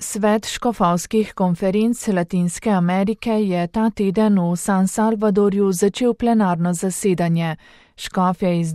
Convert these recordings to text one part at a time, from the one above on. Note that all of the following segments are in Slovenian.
Svet škofovskih konferenc Latinske Amerike je ta teden v San Salvadorju začel plenarno zasedanje. Škofje iz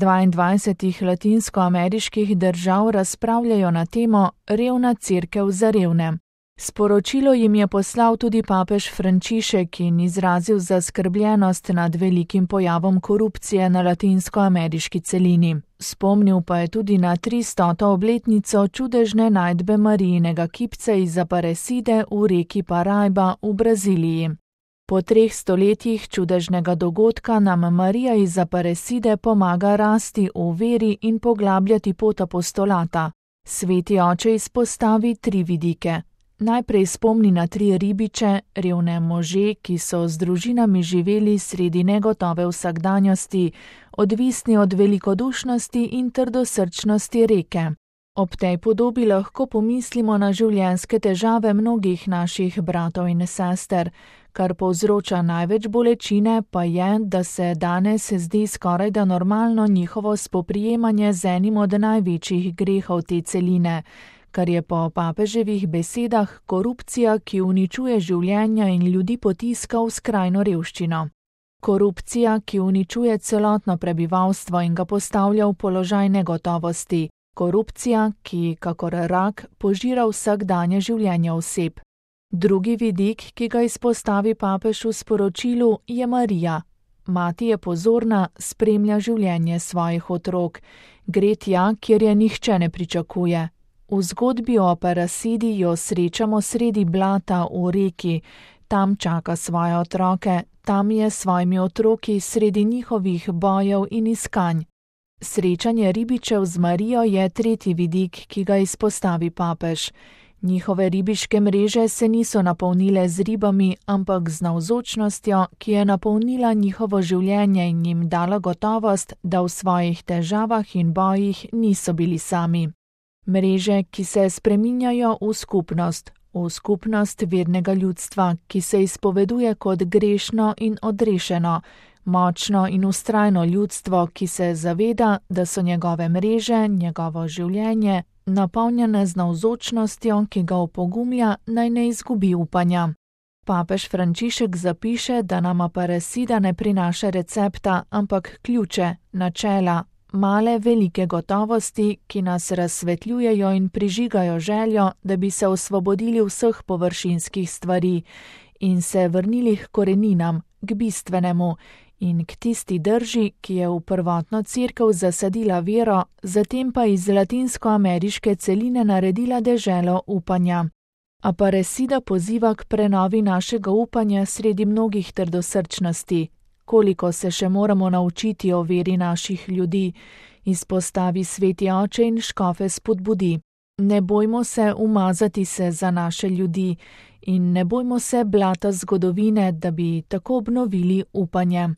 22 latinskoameriških držav razpravljajo na temo Revna cerkev za revne. Sporočilo jim je poslal tudi papež Frančišek in izrazil zaskrbljenost nad velikim pojavom korupcije na latinskoameriški celini. Spomnil pa je tudi na 300. obletnico čudežne najdbe Marijinega kipca iz Aparecide v reki Paraiba v Braziliji. Po 3 stoletjih čudežnega dogodka nam Marija iz Aparecide pomaga rasti v veri in poglabljati pot apostolata. Sveti oče izpostavi 3 vidike. Najprej spomni na 3 ribiče, revne može, ki so z družinami živeli sredi negotove vsakdanjosti, odvisni od velikodušnosti in trdosrčnosti reke. Ob tej podobi lahko pomislimo na življenjske težave mnogih naših bratov in sester. Kar povzroča največ bolečine, pa je, da se danes zdi skorajda normalno njihovo spoprijemanje z enim od največjih grehov te celine, kar je po papeževih besedah korupcija, ki uničuje življenja in ljudi potiska v skrajno revščino. Korupcija, ki uničuje celotno prebivalstvo in ga postavlja v položaj negotovosti. Korupcija, ki, kakor rak, požira vsakdanje življenje oseb. Drugi vidik, ki ga izpostavi papež v sporočilu, je Marija. Mati je pozorna, spremlja življenje svojih otrok. Gre tja, kjer je nihče ne pričakuje. V zgodbi o Aparecidi jo srečamo sredi blata v reki. Tam čaka svoje otroke, tam je s svojimi otroki sredi njihovih bojev in iskanj. Srečanje ribičev z Marijo je tretji vidik, ki ga izpostavi papež. Njihove ribiške mreže se niso napolnile z ribami, ampak z navzočnostjo, ki je napolnila njihovo življenje in jim dala gotovost, da v svojih težavah in bojih niso bili sami. Mreže, ki se spreminjajo v skupnost vernega ljudstva, ki se izpoveduje kot grešno in odrešeno, močno in vztrajno ljudstvo, ki se zaveda, da so njegove mreže, njegovo življenje, napolnjene z navzočnostjo, ki ga opogumlja, naj ne izgubi upanja. Papež Frančišek zapiše, da nam Aparecida ne prinaša recepta, ampak ključe, načela, male velike gotovosti, ki nas razsvetljujejo in prižigajo željo, da bi se osvobodili vseh površinskih stvari in se vrnili k koreninam, k bistvenemu in k tisti drži, ki je v prvotno cerkev zasadila vero, zatem pa iz latinskoameriške celine naredila deželo upanja. Aparecida poziva k prenovi našega upanja sredi mnogih trdosrčnosti. Koliko se še moramo naučiti o veri naših ljudi, izpostavi sveti oče in škofe spodbudi. Ne bojmo se umazati se za naše ljudi in ne bojmo se blata zgodovine, da bi tako obnovili upanje.